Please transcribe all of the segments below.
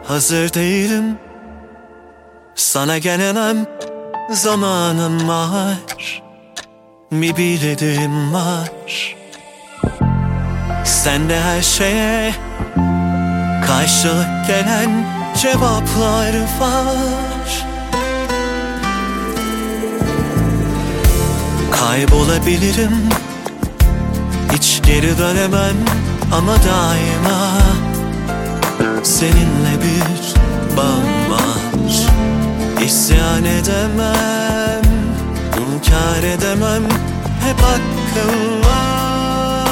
hazır değilim. Sana gelemem, zamanım var, bir bilediğim var. Sende her şeye karşılık gelen cevaplar var. Kaybolabilirim, hiç geri dönemem ama daima seninle bir bağım var. İsyan edemem, inkar edemem, hep hakkım var.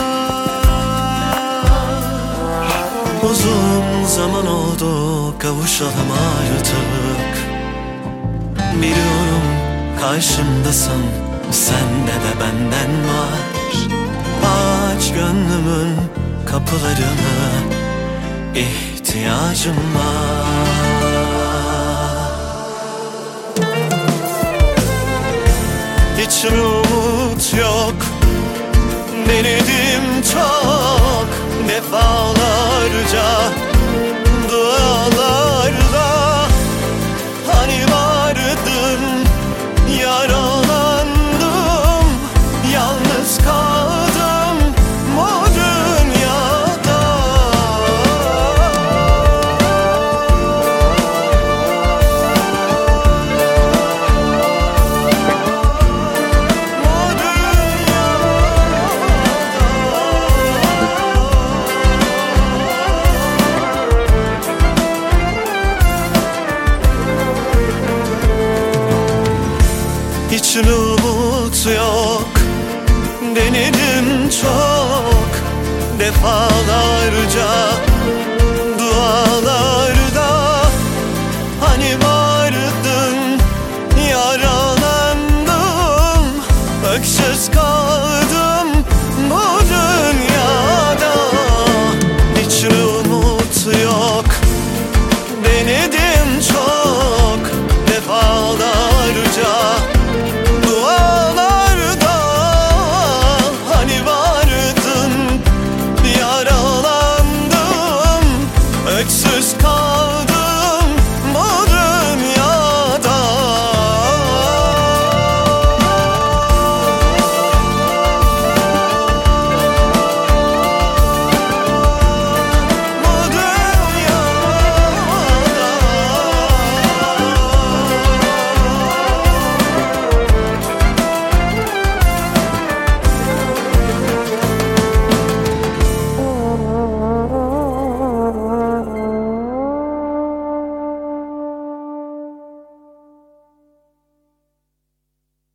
Uzun zaman oldu, kavuşalım artık. Biliyorum karşımdasın, sende de benden var. Aç gönlümün kapılarını, ihtiyacım var. Hiç umut yok, denedim çok defalarca, dualarda hani vardım, yaralandım, yalnız kaldım bu dünyada. Hiç umut yok, denedim çok defalarca,